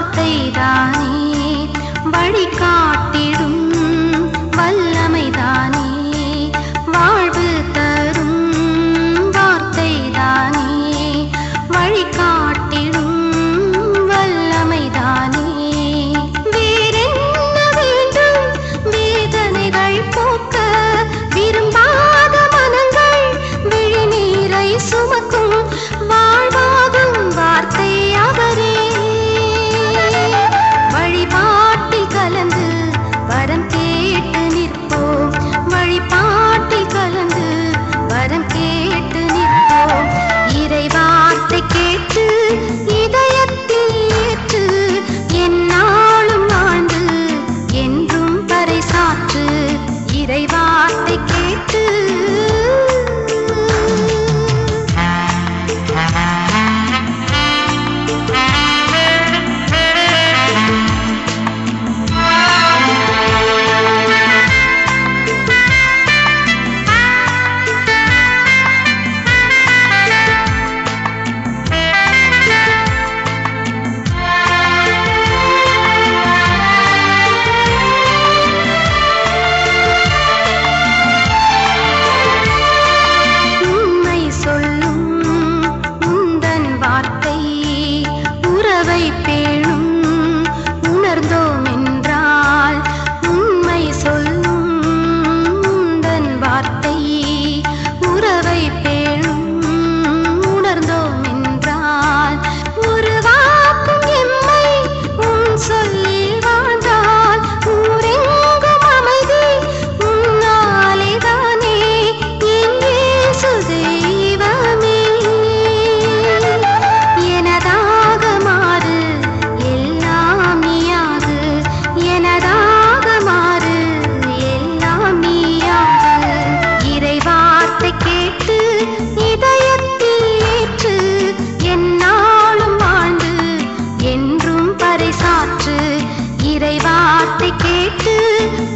வார்த்தைதானே வழிகாட்டிடும் வல்லமைதானே வாழ்வு தரும் வார்த்தைதானே வழிகாட்டிடும் வல்லமைதானே வேறென்ன வேண்டும் வேதனைகள் போக்க விரும்பாத மனங்கள் விழிநீரை சுமக்கும் வாழ்வாகும் வார்த்தை அவரே வழிபாட்டில் கலந்து வரம் கேட்டு நிற்போம் வழிபாட்டில் கலந்து வரம் கேட்டு நிற்போம் இறை வார்த்தை கேட்டு இதயத்தில் ஏற்று எந்நாளும் வாழ்ந்து என்றும் பறைசாற்று இறை வார்த்தை கேட்டு இறை வார்த்தை கேட்டு